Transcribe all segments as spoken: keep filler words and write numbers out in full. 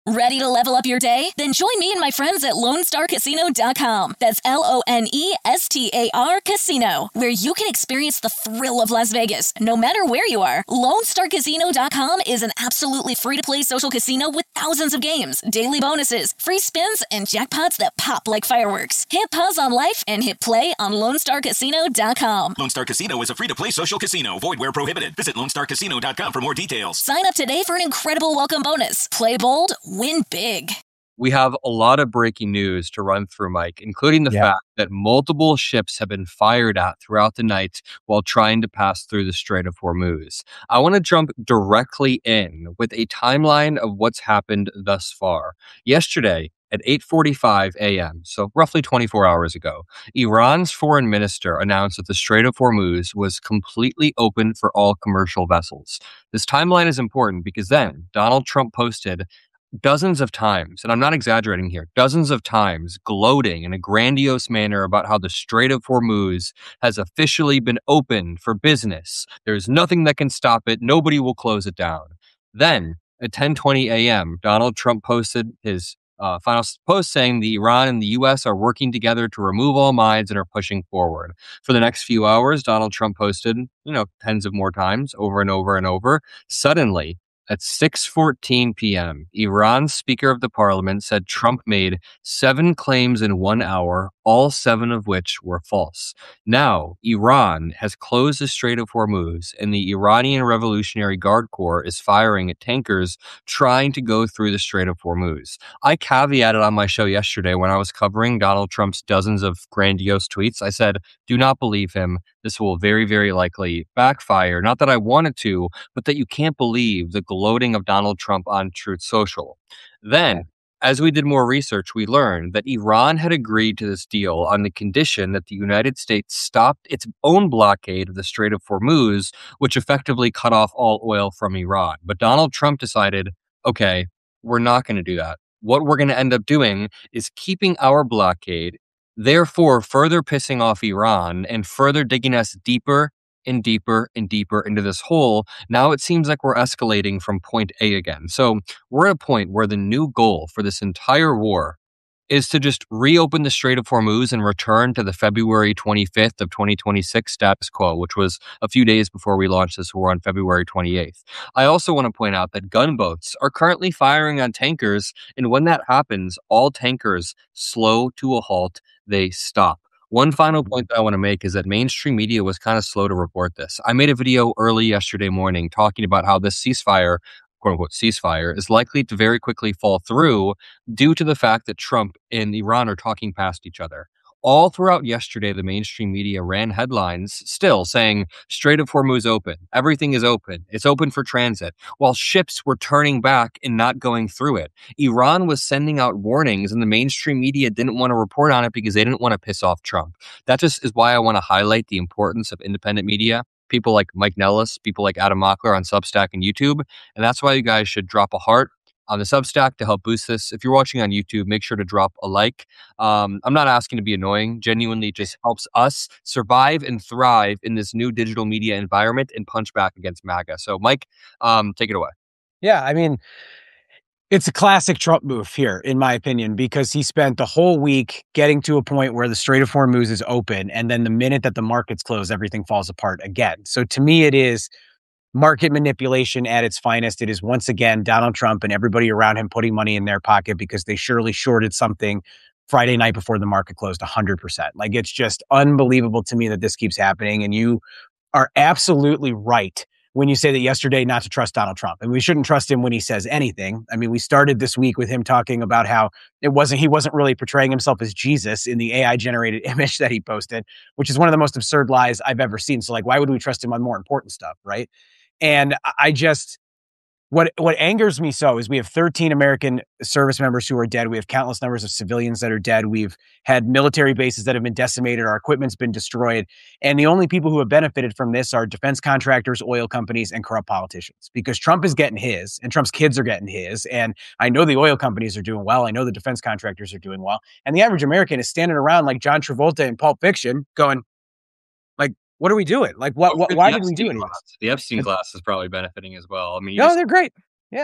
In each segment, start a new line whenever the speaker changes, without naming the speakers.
Ready to level up your day? Then join me and my friends at Lone Star Casino dot com. That's L O N E S T A R Casino, where you can experience the thrill of Las Vegas, no matter where you are. Lone Star Casino dot com is an absolutely free-to-play social casino with thousands of games, daily bonuses, free spins, and jackpots that pop like fireworks. Hit pause on life and hit play on Lone Star Casino dot com.
Lone Star Casino is a free-to-play social casino. Void where prohibited. Visit Lone Star Casino dot com for more details.
Sign up today for an incredible welcome bonus. Play bold, win big.
We have a lot of breaking news to run through, Mike, including the
yeah.
fact that multiple ships have been fired at throughout the night while trying to pass through the Strait of Hormuz. I want to jump directly in with a timeline of what's happened thus far. Yesterday, at eight forty-five a.m., so roughly twenty-four hours ago, Iran's foreign minister announced that the Strait of Hormuz was completely open for all commercial vessels. This timeline is important because then Donald Trump posted dozens of times, and I'm not exaggerating here, dozens of times gloating in a grandiose manner about how the Strait of Hormuz has officially been opened for business. There's nothing that can stop it. Nobody will close it down. Then at ten twenty a.m., Donald Trump posted his uh, final post saying the Iran and the U S are working together to remove all mines and are pushing forward. For the next few hours, Donald Trump posted, you know, tens of more times over and over and over. Suddenly, at six fourteen p.m., Iran's Speaker of the Parliament said Trump made seven claims in one hour, all seven of which were false. Now, Iran has closed the Strait of Hormuz, and the Iranian Revolutionary Guard Corps is firing at tankers trying to go through the Strait of Hormuz. I caveated on my show yesterday when I was covering Donald Trump's dozens of grandiose tweets. I said, do not believe him. This will very, very likely backfire. Not that I wanted to, but that you can't believe the gloating of Donald Trump on Truth Social. Then, as we did more research, we learned that Iran had agreed to this deal on the condition that the United States stopped its own blockade of the Strait of Hormuz, which effectively cut off all oil from Iran. But Donald Trump decided, okay, we're not going to do that. What we're going to end up doing is keeping our blockade, therefore further pissing off Iran and further digging us deeper and deeper and deeper into this hole. Now it seems like we're escalating from point A again. So we're at a point where the new goal for this entire war is to just reopen the Strait of Hormuz and return to the February twenty-fifth of twenty twenty-six status quo, which was a few days before we launched this war on February twenty-eighth. I also want to point out that gunboats are currently firing on tankers, and when that happens, all tankers slow to a halt. They stop. One final point that I want to make is that mainstream media was kind of slow to report this. I made a video early yesterday morning talking about how this ceasefire, quote unquote ceasefire, is likely to very quickly fall through due to the fact that Trump and Iran are talking past each other. All throughout yesterday, the mainstream media ran headlines still saying Strait of Hormuz open. Everything is open. It's open for transit. While ships were turning back and not going through it. Iran was sending out warnings and the mainstream media didn't want to report on it because they didn't want to piss off Trump. That just is why I want to highlight the importance of independent media. People like Mike Nellis, people like Adam Mockler on Substack and YouTube. And that's why you guys should drop a heart on the Substack to help boost this. If you're watching on YouTube, make sure to drop a like. Um, I'm not asking to be annoying. Genuinely just helps us survive and thrive in this new digital media environment and punch back against MAGA. So, Mike, um, take it away.
Yeah, I mean, it's a classic Trump move here, in my opinion, because he spent the whole week getting to a point where the Strait of Hormuz is open, and then the minute that the markets close, everything falls apart again. So to me, it is market manipulation at its finest. It is once again Donald Trump and everybody around him putting money in their pocket because they surely shorted something Friday night before the market closed one hundred percent. Like, it's just unbelievable to me that this keeps happening. And you are absolutely right when you say that yesterday not to trust Donald Trump. And we shouldn't trust him when he says anything. I mean, we started this week with him talking about how it wasn't, he wasn't really portraying himself as Jesus in the A I generated image that he posted, which is one of the most absurd lies I've ever seen. So like, why would we trust him on more important stuff, right? And I just, what what angers me so is we have thirteen American service members who are dead. We have countless numbers of civilians that are dead. We've had military bases that have been decimated. Our equipment's been destroyed. And the only people who have benefited from this are defense contractors, oil companies, and corrupt politicians. Because Trump is getting his, and Trump's kids are getting his. And I know the oil companies are doing well. I know the defense contractors are doing well. And the average American is standing around like John Travolta in Pulp Fiction going, like, what are we doing? Like, what? what why did we do it?
The Epstein class is probably benefiting as well. I mean,
no,
just,
they're great. Yeah.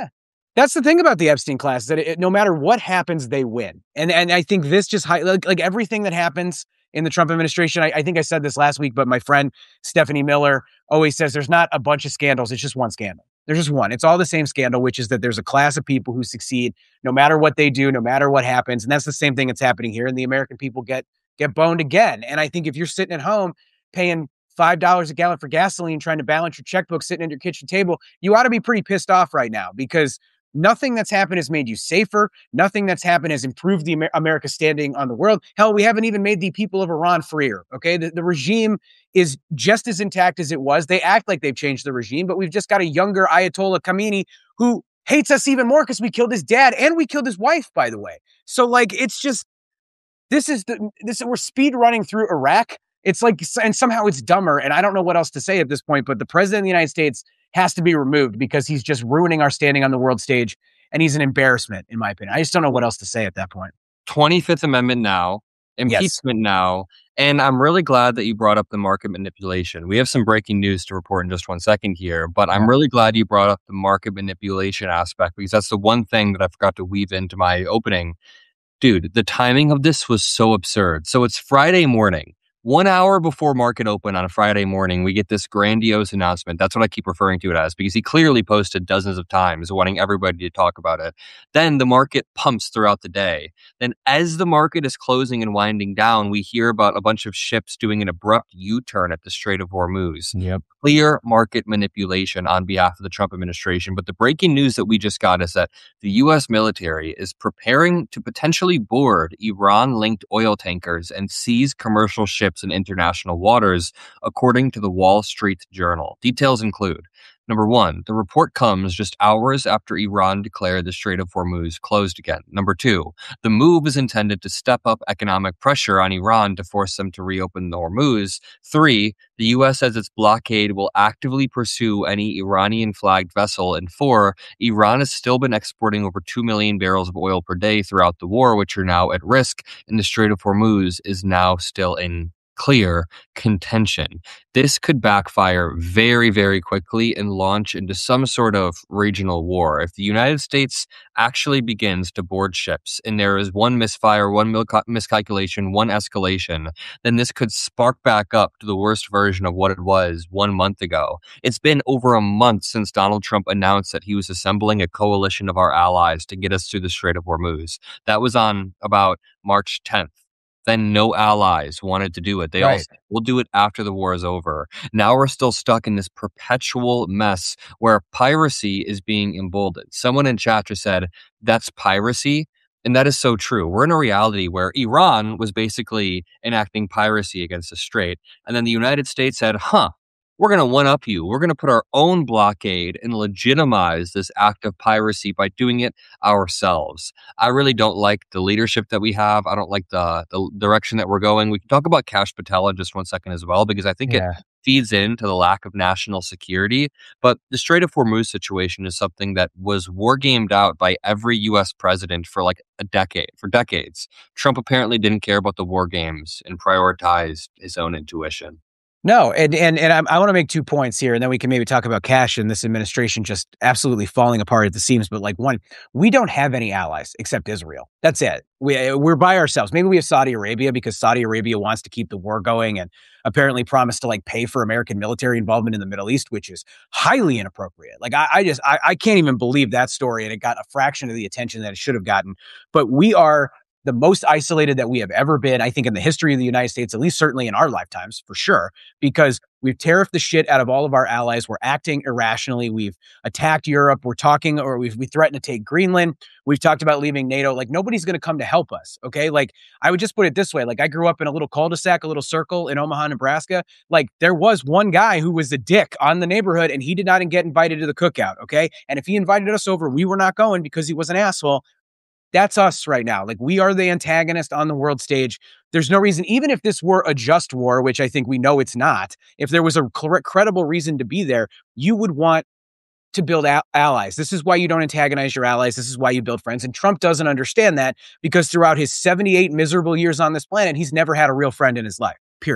That's the thing about the Epstein class, is that it, no matter what happens, they win. And and I think this just, like, like everything that happens in the Trump administration, I, I think I said this last week, but my friend Stephanie Miller always says there's not a bunch of scandals. It's just one scandal. There's just one. It's all the same scandal, which is that there's a class of people who succeed no matter what they do, no matter what happens. And that's the same thing that's happening here. And the American people get get boned again. And I think if you're sitting at home paying five dollars a gallon for gasoline, trying to balance your checkbook, sitting at your kitchen table, you ought to be pretty pissed off right now, because nothing that's happened has made you safer. Nothing that's happened has improved the Amer- America's standing on the world. Hell, we haven't even made the people of Iran freer. Okay. The, the regime is just as intact as it was. They act like they've changed the regime, but we've just got a younger Ayatollah Khamenei who hates us even more because we killed his dad and we killed his wife, by the way. So, like, it's just, this is the, this, we're speed running through Iraq. It's like, and somehow it's dumber. And I don't know what else to say at this point, but the president of the United States has to be removed because he's just ruining our standing on the world stage. And he's an embarrassment, in my opinion. I just don't know what else to say at that point.
twenty-fifth Amendment now, impeachment yes. now. And I'm really glad that you brought up the market manipulation. We have some breaking news to report in just one second here, but I'm really glad you brought up the market manipulation aspect, because that's the one thing that I forgot to weave into my opening. Dude, the timing of this was so absurd. So it's Friday morning. One hour before market open on a Friday morning, we get this grandiose announcement. That's what I keep referring to it as, because he clearly posted dozens of times wanting everybody to talk about it. Then the market pumps throughout the day. Then as the market is closing and winding down, we hear about a bunch of ships doing an abrupt U-turn at the Strait of Hormuz.
Yep.
Clear market manipulation on behalf of the Trump administration. But the breaking news that we just got is that the U S military is preparing to potentially board Iran-linked oil tankers and seize commercial ships in international waters, according to the Wall Street Journal. Details include: number one, the report comes just hours after Iran declared the Strait of Hormuz closed again. Number two, the move is intended to step up economic pressure on Iran to force them to reopen the Hormuz. Three, the U S says its blockade will actively pursue any Iranian-flagged vessel. And four, Iran has still been exporting over two million barrels of oil per day throughout the war, which are now at risk, and the Strait of Hormuz is now still in clear contention. This could backfire very, very quickly and launch into some sort of regional war. If the United States actually begins to board ships and there is one misfire, one miscalculation, one escalation, then this could spark back up to the worst version of what it was one month ago. It's been over a month since Donald Trump announced that he was assembling a coalition of our allies to get us through the Strait of Hormuz. That was on about March tenth. Then no allies wanted to do it. They right. all said, we'll do it after the war is over. Now we're still stuck in this perpetual mess where piracy is being emboldened. Someone in chat just said, that's piracy. And that is so true. We're in a reality where Iran was basically enacting piracy against the strait. And then the United States said, huh, we're going to one-up you. We're going to put our own blockade and legitimize this act of piracy by doing it ourselves. I really don't like the leadership that we have. I don't like the, the direction that we're going. We can talk about Kash Patel in just one second as well, because I think yeah. it feeds into the lack of national security. But the Strait of Hormuz situation is something that was wargamed out by every U S president for like a decade, for decades. Trump apparently didn't care about the war games and prioritized his own intuition.
No, and and and I, I want to make two points here, and then we can maybe talk about Kash and this administration just absolutely falling apart at the seams. But like, one, we don't have any allies except Israel. That's it. We we're by ourselves. Maybe we have Saudi Arabia because Saudi Arabia wants to keep the war going and apparently promised to like pay for American military involvement in the Middle East, which is highly inappropriate. Like I, I just I, I can't even believe that story, and it got a fraction of the attention that it should have gotten. But we are the most isolated that we have ever been, I think, in the history of the United States, at least certainly in our lifetimes, for sure, because we've tariffed the shit out of all of our allies. We're acting irrationally. We've attacked Europe. We're talking, or we've we threatened to take Greenland. We've talked about leaving NATO. Like, nobody's going to come to help us, okay? Like, I would just put it this way. Like, I grew up in a little cul-de-sac, a little circle in Omaha, Nebraska. Like, there was one guy who was a dick on the neighborhood, and he did not get invited to the cookout, okay? And if he invited us over, we were not going because he was an asshole. That's us right now. Like, we are the antagonist on the world stage. There's no reason, even if this were a just war, which I think we know it's not, if there was a cl- credible reason to be there, you would want to build a- allies. This is why you don't antagonize your allies. This is why you build friends. And Trump doesn't understand that because throughout his seventy-eight miserable years on this planet, he's never had a real friend in his life, period.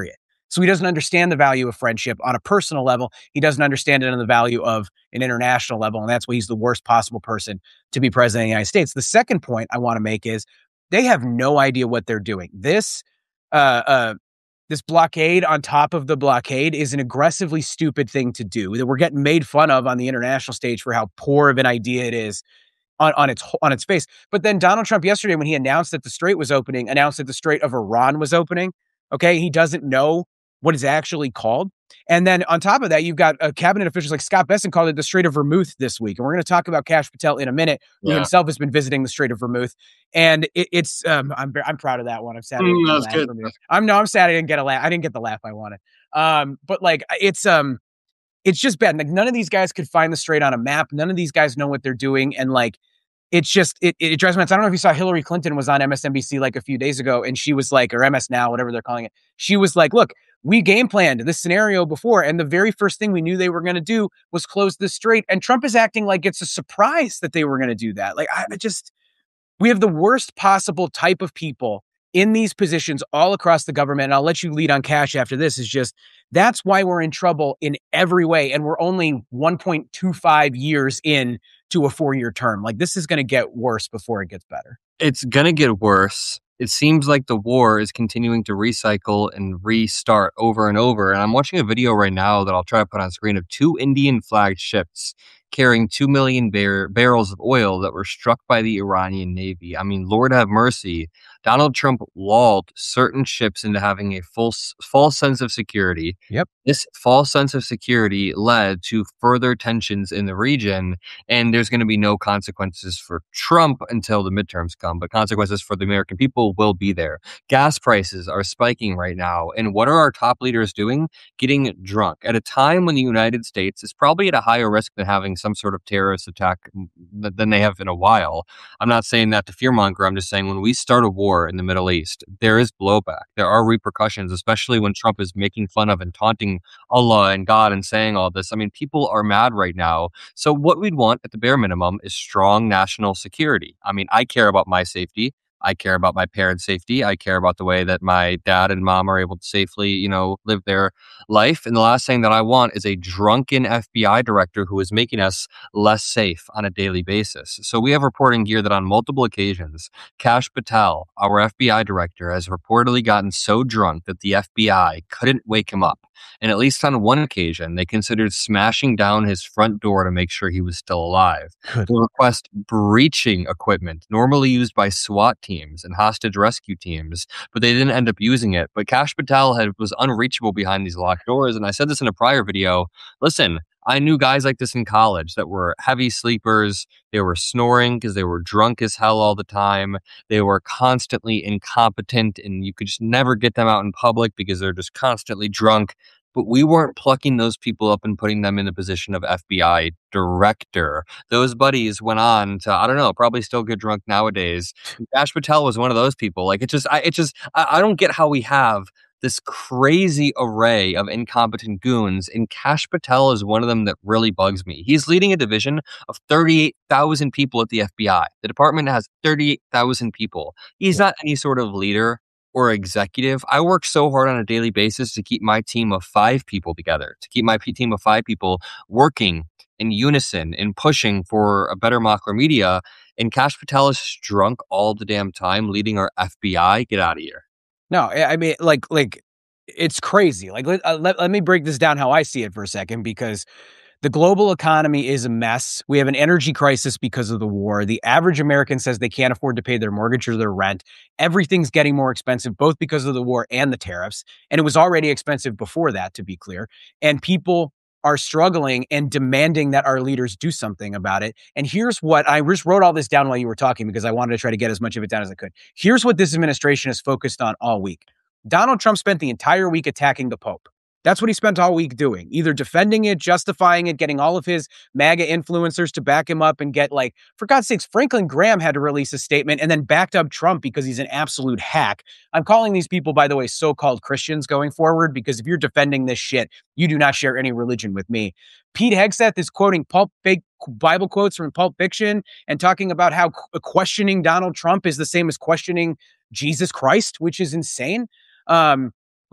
So he doesn't understand the value of friendship on a personal level. He doesn't understand it on the value of an international level. And that's why he's the worst possible person to be president of the United States. The second point I want to make is they have no idea what they're doing. This, uh, uh, this blockade on top of the blockade is an aggressively stupid thing to do that we're getting made fun of on the international stage for how poor of an idea it is on, on its on its face. But then Donald Trump yesterday, when he announced that the Strait was opening, announced that the Strait of Iran was opening. Okay, he doesn't know what it's actually called. And then on top of that, you've got uh, cabinet officials like Scott Bessent called it the Strait of Vermouth this week. And we're going to talk about Kash Patel in a minute, who yeah. himself has been visiting the Strait of Vermouth. And it, it's, um, I'm I'm proud of that one. I'm sad. Mm, that's good. I'm no, I'm sad I didn't get a laugh. I didn't get the laugh I wanted. Um, but like, it's, um, it's just bad. Like, none of these guys could find the Strait on a map. None of these guys know what they're doing. And like, it's just, it, it drives me nuts. I don't know if you saw Hillary Clinton was on M S N B C like a few days ago, and she was like, or M S Now, whatever they're calling it. She was like, look, we game planned this scenario before, and the very first thing we knew they were going to do was close the strait. And Trump is acting like it's a surprise that they were going to do that. Like, I, I just, we have the worst possible type of people in these positions all across the government. And I'll let you lead on Kash after this. Is just, that's why we're in trouble in every way. And we're only one point two five years in to a four-year term. Like, this is going to get worse before it gets better.
It's going to get worse. It seems like the war is continuing to recycle and restart over and over. And I'm watching a video right now that I'll try to put on screen of two Indian flagged ships carrying two million bar- barrels of oil that were struck by the Iranian Navy. I mean, Lord have mercy. Donald Trump lulled certain ships into having a false, false sense of security.
Yep.
This false sense of security led to further tensions in the region, and there's going to be no consequences for Trump until the midterms come, but consequences for the American people will be there. Gas prices are spiking right now, and what are our top leaders doing? Getting drunk at a time when the United States is probably at a higher risk than having some sort of terrorist attack than they have in a while. I'm not saying that to fearmonger. I'm just saying when we start a war in the Middle East, there is blowback. There are repercussions, especially when Trump is making fun of and taunting Allah and God and saying all this. I mean, people are mad right now. So what we'd want at the bare minimum is strong national security. I mean, I care about my safety. I care about my parents' safety. I care about the way that my dad and mom are able to safely, you know, live their life. And the last thing that I want is a drunken F B I director who is making us less safe on a daily basis. So we have reporting here that on multiple occasions, Kash Patel, our F B I director, has reportedly gotten so drunk that the F B I couldn't wake him up. And at least on one occasion, they considered smashing down his front door to make sure he was still alive. Good. They request breaching equipment normally used by SWAT teams and hostage rescue teams, but they didn't end up using it. But Kash Patel had, was unreachable behind these locked doors. And I said this in a prior video. Listen, I knew guys like this in college that were heavy sleepers. They were snoring because they were drunk as hell all the time. They were constantly incompetent, and you could just never get them out in public because they're just constantly drunk. But we weren't plucking those people up and putting them in the position of F B I director. Those buddies went on to, I don't know, probably still get drunk nowadays. Kash Patel was one of those people. Like, it just, I, it just, I, I don't get how we have this crazy array of incompetent goons, and Kash Patel is one of them that really bugs me. He's leading a division of thirty-eight thousand people at the F B I. The department has thirty-eight thousand people. He's not any sort of leader or executive. I work so hard on a daily basis to keep my team of five people together, to keep my p- team of five people working in unison and pushing for a better Mockler Media. And Kash Patel is just drunk all the damn time, leading our F B I. Get out of here.
No, I mean, like, like it's crazy. Like, let, uh, let, let me break this down how I see it for a second, because the global economy is a mess. We have an energy crisis because of the war. The average American says they can't afford to pay their mortgage or their rent. Everything's getting more expensive, both because of the war and the tariffs. And it was already expensive before that, to be clear. And people are struggling and demanding that our leaders do something about it. And here's what, I just wrote all this down while you were talking because I wanted to try to get as much of it down as I could. Here's what this administration is focused on all week. Donald Trump spent the entire week attacking the Pope. That's what he spent all week doing, either defending it, justifying it, getting all of his MAGA influencers to back him up and get, like, for God's sakes, Franklin Graham had to release a statement and then backed up Trump because he's an absolute hack. I'm calling these people, by the way, so-called Christians going forward, because if you're defending this shit, you do not share any religion with me. Pete Hegseth is quoting pulp fake Bible quotes from Pulp Fiction and talking about how questioning Donald Trump is the same as questioning Jesus Christ, which is insane. Um,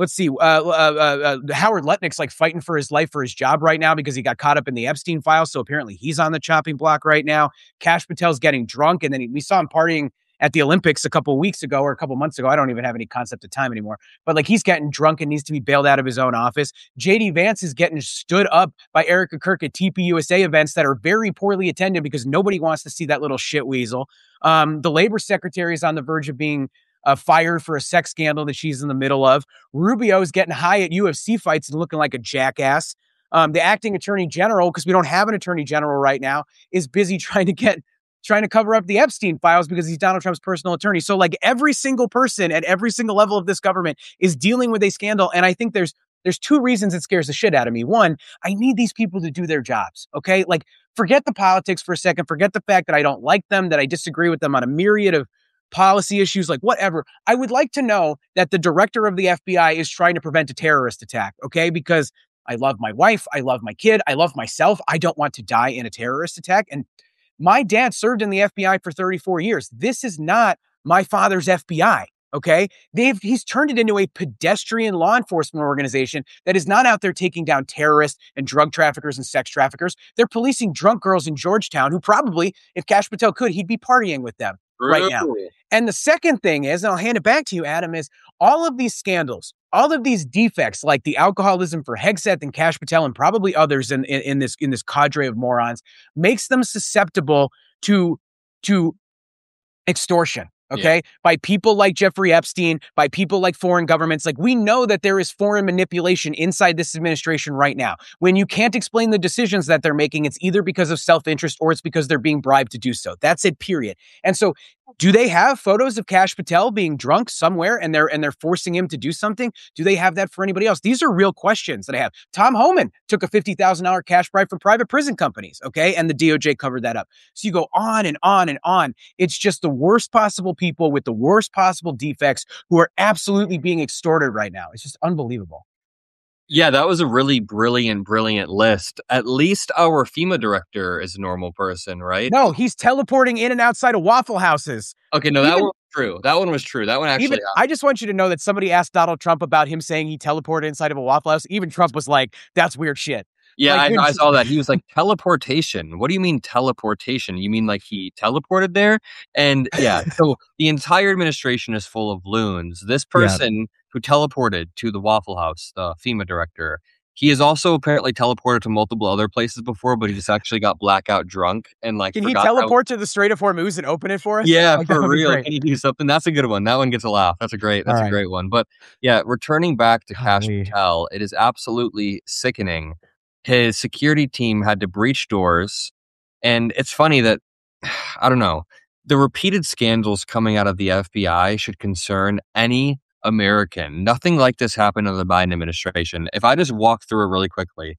let's see. Uh, uh, uh, Howard Lutnick's like fighting for his life for his job right now because he got caught up in the Epstein files. So apparently he's on the chopping block right now. Kash Patel's getting drunk, and then he, we saw him partying at the Olympics a couple of weeks ago or a couple months ago. I don't even have any concept of time anymore. But like he's getting drunk and needs to be bailed out of his own office. J D Vance is getting stood up by Erica Kirk at T P U S A events that are very poorly attended because nobody wants to see that little shit weasel. Um, the labor secretary is on the verge of being uh, fired for a sex scandal that she's in the middle of. Rubio is getting high at U F C fights and looking like a jackass. Um, the acting attorney general, because we don't have an attorney general right now, is busy trying to get trying to cover up the Epstein files because he's Donald Trump's personal attorney. So like every single person at every single level of this government is dealing with a scandal. And I think there's there's two reasons it scares the shit out of me. One, I need these people to do their jobs. Okay. Like forget the politics for a second. Forget the fact that I don't like them, that I disagree with them on a myriad of policy issues, like whatever. I would like to know that the director of the F B I is trying to prevent a terrorist attack. Okay. Because I love my wife. I love my kid. I love myself. I don't want to die in a terrorist attack. And my dad served in the F B I for thirty-four years. This is not my father's F B I, okay? They've he's turned it into a pedestrian law enforcement organization that is not out there taking down terrorists and drug traffickers and sex traffickers. They're policing drunk girls in Georgetown who probably, if Kash Patel could, he'd be partying with them right now. And the second thing is, and I'll hand it back to you, Adam, is all of these scandals, all of these defects, like the alcoholism for Hegseth and Kash Patel and probably others in, in, in this in this cadre of morons, makes them susceptible to, to extortion. Okay. Yeah. By people like Jeffrey Epstein, by people like foreign governments. Like we know that there is foreign manipulation inside this administration right now. When you can't explain the decisions that they're making, it's either because of self-interest or it's because they're being bribed to do so. That's it, period. And so do they have photos of Kash Patel being drunk somewhere and they're and they're forcing him to do something? Do they have that for anybody else? These are real questions that I have. Tom Homan took a fifty thousand dollars cash bribe from private prison companies, okay? And the D O J covered that up. So you go on and on and on. It's just the worst possible people with the worst possible defects who are absolutely being extorted right now. It's just unbelievable.
Yeah, that was a really brilliant, brilliant list. At least our FEMA director is a normal person, right?
No, he's teleporting in and outside of Waffle Houses.
Okay, no, that even, one was true. That one was true. That one actually
even, I just want you to know that somebody asked Donald Trump about him saying he teleported inside of a Waffle House. Even Trump was like, that's weird shit.
Yeah,
like,
I, I saw that. He was like, teleportation. What do you mean teleportation? You mean like he teleported there? And yeah, so the entire administration is full of loons. This person yeah. who teleported to the Waffle House, the FEMA director, he has also apparently teleported to multiple other places before, but he just actually got blackout drunk and like.
Can he teleport how... to the Strait of Hormuz and open it for us?
Yeah,
like,
for real. Can you do something? That's a good one. That one gets a laugh. That's a great. That's All a right. great one. But yeah, returning back to Kash Patel, it is absolutely sickening. His security team had to breach doors. And it's funny that, I don't know, the repeated scandals coming out of the F B I should concern any American. Nothing like this happened in the Biden administration. If I just walk through it really quickly,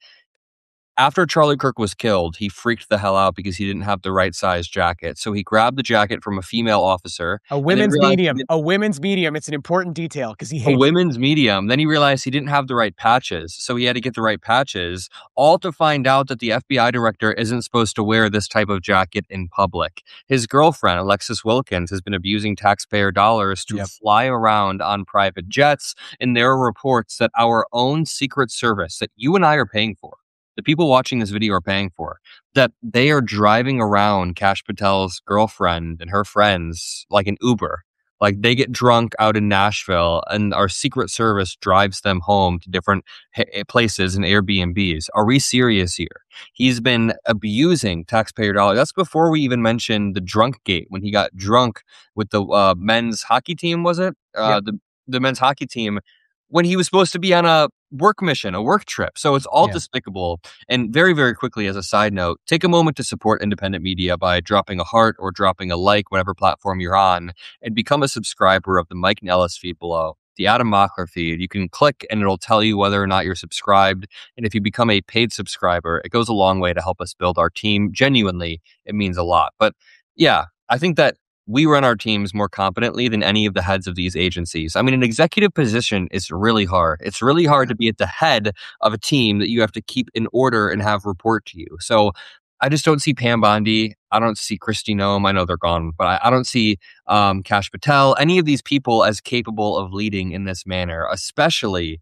after Charlie Kirk was killed, he freaked the hell out because he didn't have the right size jacket. So he grabbed the jacket from a female officer.
A women's medium. A women's medium. It's an important detail because he hates
a women's medium. Then he realized he didn't have the right patches. So he had to get the right patches, all to find out that the F B I director isn't supposed to wear this type of jacket in public. His girlfriend, Alexis Wilkins, has been abusing taxpayer dollars to yep. fly around on private jets. And there are reports that our own Secret Service that you and I are paying for, the people watching this video are paying for, that they are driving around Kash Patel's girlfriend and her friends like an Uber. Like they get drunk out in Nashville and our Secret Service drives them home to different ha- places and Airbnbs. Are we serious here? He's been abusing taxpayer dollars. That's before we even mentioned the drunk gate when he got drunk with the uh, men's hockey team, was it? Uh, yep. the, the men's hockey team when he was supposed to be on a work mission, a work trip. So it's all yeah. despicable. And very, very quickly, as a side note, take a moment to support independent media by dropping a heart or dropping a like, whatever platform you're on, and become a subscriber of the Mike Nellis feed below, the Adam Mockler feed. You can click and it'll tell you whether or not you're subscribed. And if you become a paid subscriber, it goes a long way to help us build our team. Genuinely, it means a lot. But yeah, I think that we run our teams more competently than any of the heads of these agencies. I mean, an executive position is really hard. It's really hard to be at the head of a team that you have to keep in order and have report to you. So I just don't see Pam Bondi. I don't see Kristi Noem. I know they're gone, but I, I don't see um, Kash Patel, any of these people as capable of leading in this manner, especially,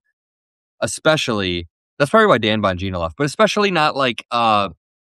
especially, that's probably why Dan Bongino left, but especially not like uh,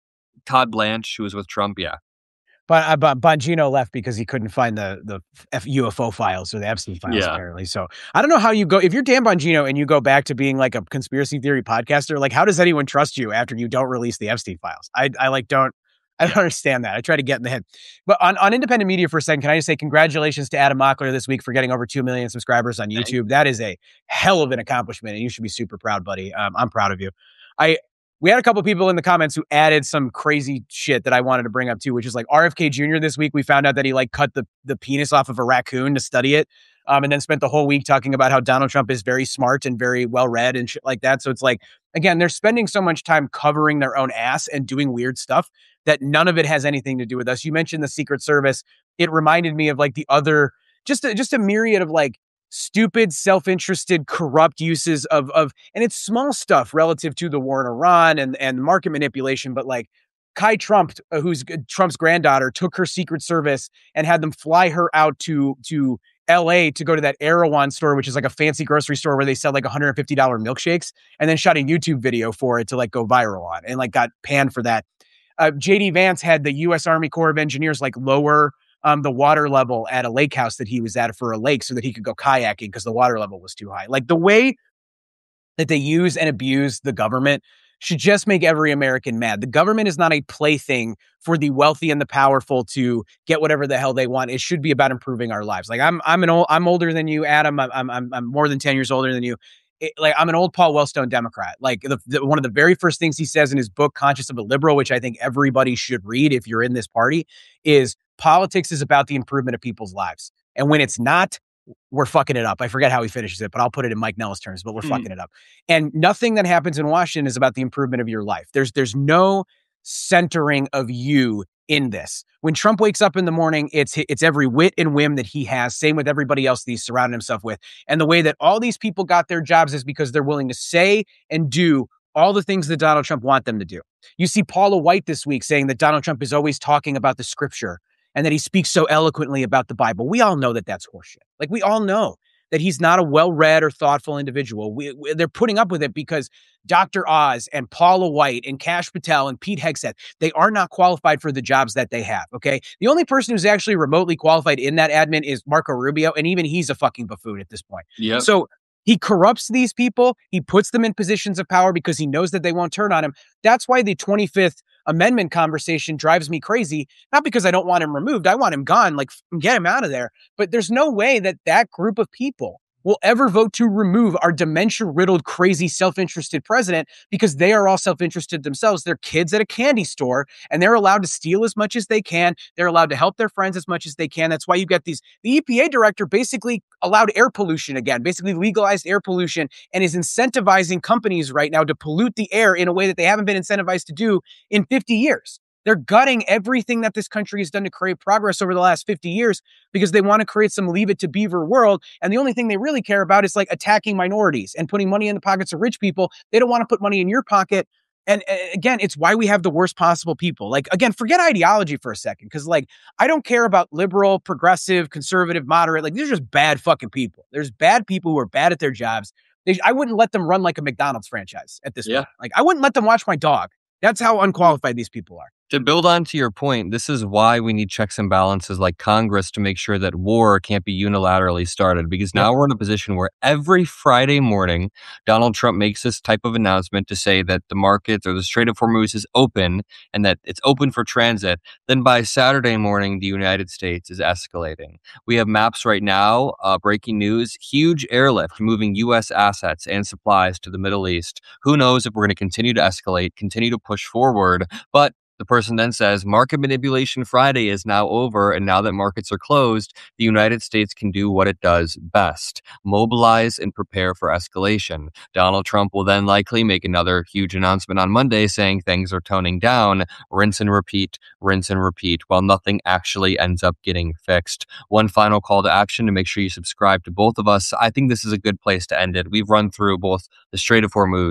Todd Blanche, who was with Trump. Yeah.
But, uh, but Bongino left because he couldn't find the the F- U F O files or the Epstein files,
Yeah.
apparently. So I don't know how you go, if you're Dan Bongino and you go back to being like a conspiracy theory podcaster, like how does anyone trust you after you don't release the Epstein files? I, I like don't, I don't understand that. I try to get in the head. But on, on independent media for a second, can I just say congratulations to Adam Mockler this week for getting over two million subscribers on YouTube. That is a hell of an accomplishment, and you should be super proud, buddy. Um, I'm proud of you. I We had a couple people in the comments who added some crazy shit that I wanted to bring up too, which is like R F K Junior this week. We found out that he like cut the, the penis off of a raccoon to study it. Um, and then spent the whole week talking about how Donald Trump is very smart and very well read and shit like that. So it's like, again, they're spending so much time covering their own ass and doing weird stuff that none of it has anything to do with us. You mentioned the Secret Service. It reminded me of like the other, just a, just a myriad of like stupid, self-interested, corrupt uses of, of, and it's small stuff relative to the war in Iran and, and market manipulation. But like Kai Trump, uh, who's Trump's granddaughter, took her Secret Service and had them fly her out to, to L A to go to that Erewhon store, which is like a fancy grocery store where they sell like one hundred fifty dollars milkshakes, and then shot a YouTube video for it to like go viral on and like got panned for that. Uh, J D Vance had the U S Army Corps of Engineers like lower um, the water level at a lake house that he was at for a lake so that he could go kayaking because the water level was too high. Like the way that they use and abuse the government should just make every American mad. The government is not a plaything for the wealthy and the powerful to get whatever the hell they want. It should be about improving our lives. Like I'm, I'm an old, I'm older than you, Adam. I'm, I'm, I'm more than ten years older than you. It, like I'm an old Paul Wellstone Democrat. Like the, the, one of the very first things he says in his book, Conscious of a Liberal, which I think everybody should read if you're in this party, is politics is about the improvement of people's lives. And when it's not, we're fucking it up. I forget how he finishes it, but I'll put it in Mike Nellis terms, but we're mm. fucking it up. And nothing that happens in Washington is about the improvement of your life. There's, there's no centering of you in this. When Trump wakes up in the morning, it's, it's every wit and whim that he has. Same with everybody else that he's surrounded himself with. And the way that all these people got their jobs is because they're willing to say and do all the things that Donald Trump want them to do. You see Paula White this week saying that Donald Trump is always talking about the scripture and that he speaks so eloquently about the Bible. We all know that that's horseshit. Like, we all know that he's not a well-read or thoughtful individual. We, we, they're putting up with it because Doctor Oz and Paula White and Kash Patel and Pete Hegseth, they are not qualified for the jobs that they have, okay? The only person who's actually remotely qualified in that admin is Marco Rubio, and even he's a fucking buffoon at this point.
Yep.
So he corrupts these people. He puts them in positions of power because he knows that they won't turn on him. That's why the twenty-fifth Amendment conversation drives me crazy. Not because I don't want him removed. I want him gone. Like, get him out of there. But there's no way that that group of people will ever vote to remove our dementia-riddled, crazy, self-interested president because they are all self-interested themselves. They're kids at a candy store, and they're allowed to steal as much as they can. They're allowed to help their friends as much as they can. That's why you get these. The E P A director basically allowed air pollution again, basically legalized air pollution, and is incentivizing companies right now to pollute the air in a way that they haven't been incentivized to do in fifty years. They're gutting everything that this country has done to create progress over the last fifty years because they want to create some Leave It to Beaver world. And the only thing they really care about is like attacking minorities and putting money in the pockets of rich people. They don't want to put money in your pocket. And uh, again, it's why we have the worst possible people. Like, again, forget ideology for a second. Because like, I don't care about liberal, progressive, conservative, moderate. Like, these are just bad fucking people. There's bad people who are bad at their jobs. They, I wouldn't let them run like a McDonald's franchise at this yeah. point. Like, I wouldn't let them watch my dog. That's how unqualified these people are.
To build on to your point, this is why we need checks and balances like Congress to make sure that war can't be unilaterally started. Because now yep. we're in a position where every Friday morning, Donald Trump makes this type of announcement to say that the market or the Strait of Hormuz is open and that it's open for transit. Then by Saturday morning, the United States is escalating. We have maps right now, uh, breaking news, huge airlift moving U S assets and supplies to the Middle East. Who knows if we're going to continue to escalate, continue to push forward, but the person then says, Market Manipulation Friday is now over, and now that markets are closed, the United States can do what it does best, mobilize and prepare for escalation. Donald Trump will then likely make another huge announcement on Monday saying things are toning down, rinse and repeat, rinse and repeat, while nothing actually ends up getting fixed. One final call to action to make sure you subscribe to both of us. I think this is a good place to end it. We've run through both the Strait of Hormuz,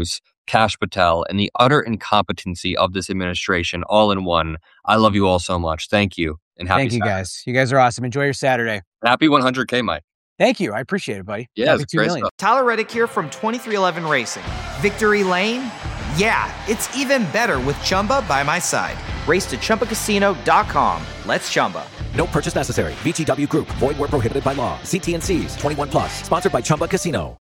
Kash Patel, and the utter incompetency of this administration all in one. I love you all so much. Thank you. And happy
Thank you,
Saturday.
guys. You guys are awesome. Enjoy your Saturday.
Happy one hundred K, Mike.
Thank you. I appreciate it, buddy.
Yeah,
Happy
it's
two
great
million.
stuff.
Tyler Reddick here from twenty-three eleven Racing. Victory Lane? Yeah, it's even better with Chumba by my side. Race to Chumba Casino dot com. Let's Chumba.
No purchase necessary. V G W Group. Void where prohibited by law. See T and C's. twenty-one plus. Sponsored by Chumba Casino.